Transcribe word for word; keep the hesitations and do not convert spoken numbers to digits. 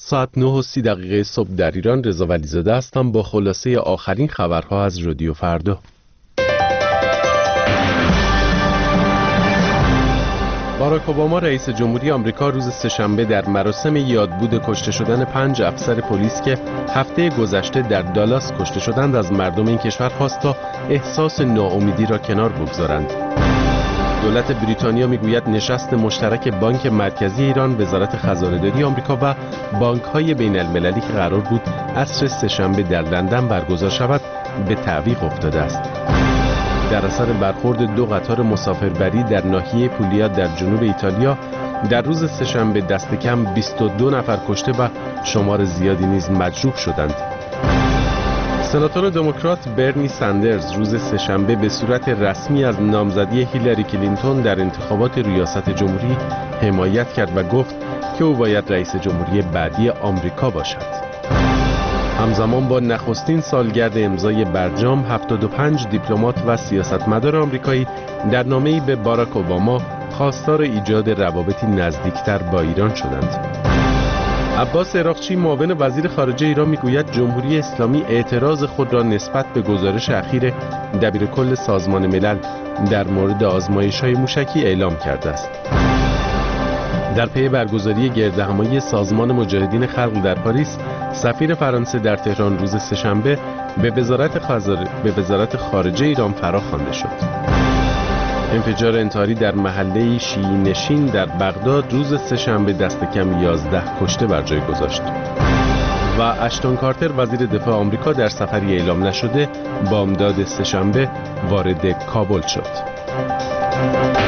ساعت نه و سی دقیقه صبح در ایران. رضا ولیزاده هستم با خلاصه آخرین خبرها از رادیو فردا. باراک اوباما رئیس جمهوری آمریکا روز سه‌شنبه در مراسم یادبود کشته شدن پنج افسر پلیس که هفته گذشته در دالاس کشته شدند از مردم این کشور خواست تا احساس ناامیدی را کنار بگذارند. دولت بریتانیا میگوید نشست مشترک بانک مرکزی ایران، وزارت خزانه‌داری آمریکا و بانک‌های بین‌المللی که قرار بود عصر سه‌شنبه در لندن برگزار شود به تعویق افتاده است. در اثر برخورد دو قطار مسافربری در ناحیه پولیا در جنوب ایتالیا در روز سه‌شنبه دست کم بیست و دو نفر کشته و شمار زیادی نیز مجروح شدند. سناتور دموکرات برنی ساندرز روز سه‌شنبه به صورت رسمی از نامزدی هیلاری کلینتون در انتخابات ریاست جمهوری حمایت کرد و گفت که او باید رئیس جمهوری بعدی آمریکا باشد. همزمان با نخستین سالگرد امضای برجام، هفتاد و پنج دیپلمات و سیاستمدار آمریکایی در نامه‌ای به باراک اوباما خواستار ایجاد روابطی نزدیکتر با ایران شدند. عباس عراقچی معاون وزیر خارجه ایران میگوید جمهوری اسلامی اعتراض خود را نسبت به گزارش اخیر دبیرکل سازمان ملل در مورد آزمایش‌های موشکی اعلام کرده است. در پی برگزاری گردهمایی سازمان مجاهدین خلق در پاریس، سفیر فرانسه در تهران روز سه‌شنبه به وزارت خزار... به وزارت خارجه ایران فراخوانده شد. انفجار انتحاری در محله شیعی نشین در بغداد روز سه‌شنبه دست کم یازده کشته بر جای گذاشت. و اشتون کارتر وزیر دفاع آمریکا در سفری اعلام نشده بامداد سه‌شنبه وارد کابل شد.